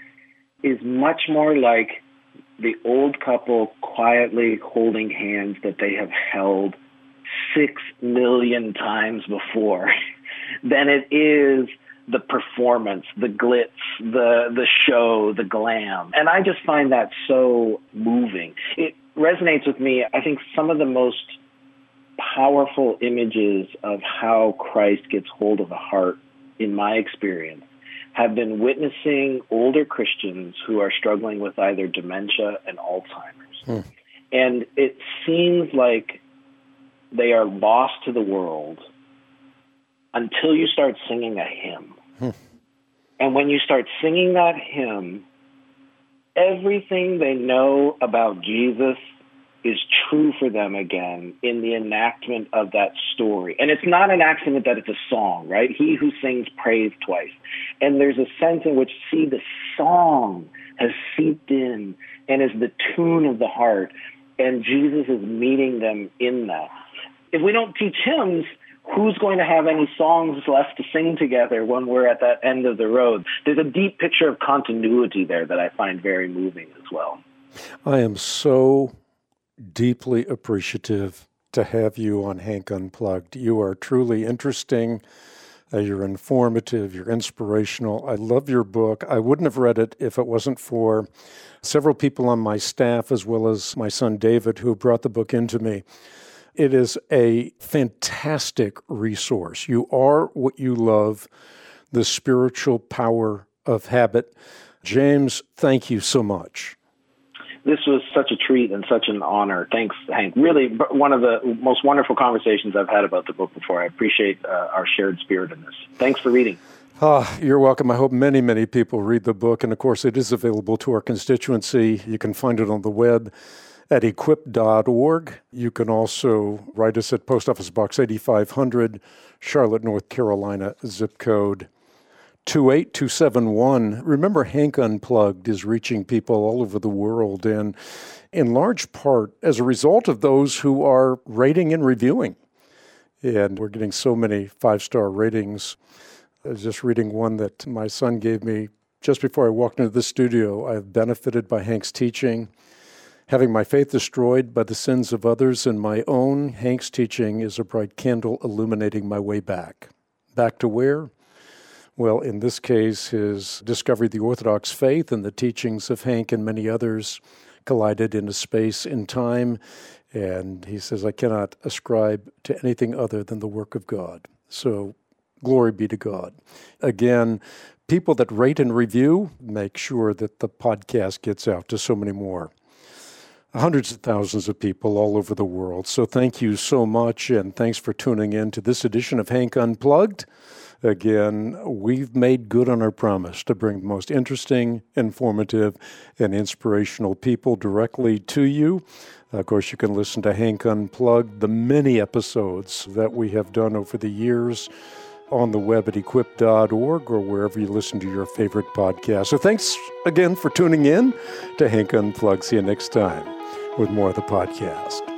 is much more like the old couple quietly holding hands that they have held six million times before than it is the performance, the glitz, the the show, the glam. And I just find that so moving. It resonates with me. I think some of the most powerful images of how Christ gets hold of a heart, in my experience, have been witnessing older Christians who are struggling with either dementia and Alzheimer's. Hmm. And it seems like they are lost to the world until you start singing a hymn. Hmm. And when you start singing that hymn, everything they know about Jesus is true for them again in the enactment of that story. And it's not an accident that it's a song, right? He who sings praise twice. And there's a sense in which, see, the song has seeped in and is the tune of the heart, and Jesus is meeting them in that. If we don't teach hymns, who's going to have any songs left to sing together when we're at that end of the road? There's a deep picture of continuity there that I find very moving as well. I am so deeply appreciative to have you on Hank Unplugged. You are truly interesting. Uh, you're informative. You're inspirational. I love your book. I wouldn't have read it if it wasn't for several people on my staff, as well as my son David, who brought the book into me. It is a fantastic resource. You are what you love, the spiritual power of habit. James, thank you so much. This was such a treat and such an honor. Thanks, Hank. Really one of the most wonderful conversations I've had about the book before. I appreciate uh, our shared spirit in this. Thanks for reading. Ah, you're welcome. I hope many, many people read the book. And of course, it is available to our constituency. You can find it on the web at equip dot org. You can also write us at Post Office Box eighty-five hundred, Charlotte, North Carolina, zip code two eight two seven one. Remember, Hank Unplugged is reaching people all over the world, and in large part as a result of those who are rating and reviewing. And we're getting so many five-star ratings. I was just reading one that my son gave me just before I walked into the studio. I've benefited by Hank's teaching. Having my faith destroyed by the sins of others and my own, Hank's teaching is a bright candle illuminating my way back. Back to where? Well, in this case, his discovery of the Orthodox faith and the teachings of Hank and many others collided in a space in time. And he says, I cannot ascribe to anything other than the work of God. So glory be to God. Again, people that rate and review, make sure that the podcast gets out to so many more. Hundreds of thousands of people all over the world. So thank you so much, and thanks for tuning in to this edition of Hank Unplugged. Again, we've made good on our promise to bring the most interesting, informative, and inspirational people directly to you. Of course, you can listen to Hank Unplugged, the many episodes that we have done over the years on the web at equip dot org or wherever you listen to your favorite podcast. So thanks again for tuning in to Hank Unplugged. See you next time with more of the podcast.